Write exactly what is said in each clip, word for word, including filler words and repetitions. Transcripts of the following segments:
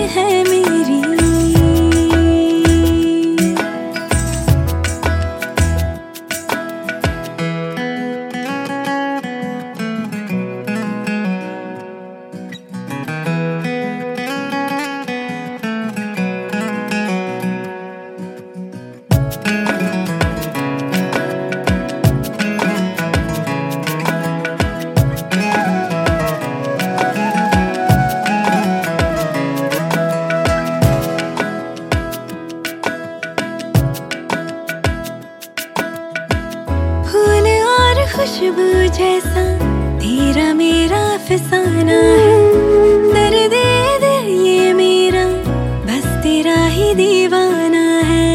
है मेरी। खुशबू जैसा तेरा मेरा अफसाना है, दर्द दिल ये मेरा बस तेरा ही दीवाना है।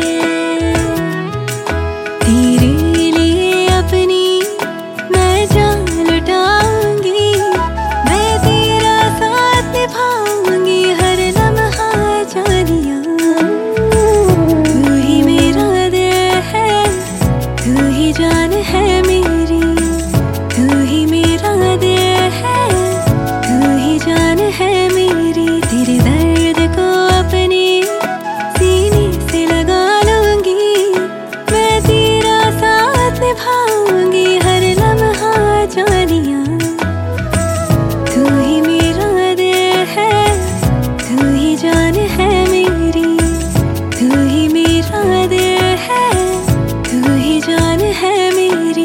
तेरे लिए अपनी मैं जान लुटाऊंगी, मैं तेरा साथ निभाऊंगी हर लम्हा जानिया। तू ही मेरा दिल है, तू ही जान है मेरी, तू ही मेरा दिल है, तू ही जान है मेरी। तेरे दर्द को अपने सीने से लगा लूंगी, मैं तेरा साथ निभाऊंगी हर लम्हा जानिया। तू ही मेरा दिल है, तू ही जान है मेरी, तू ही मेरा दिल है, तू ही जान है मेरी।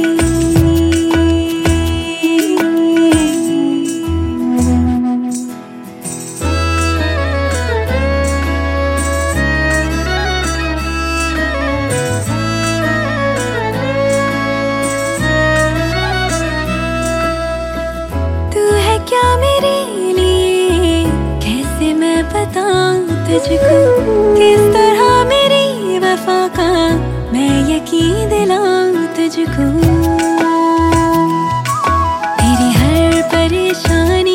क्या मेरे लिए कैसे मैं बताऊं तुझको, किस तरह मेरी वफा का मैं यकीन दिलाऊं तुझको। तेरी हर परेशानी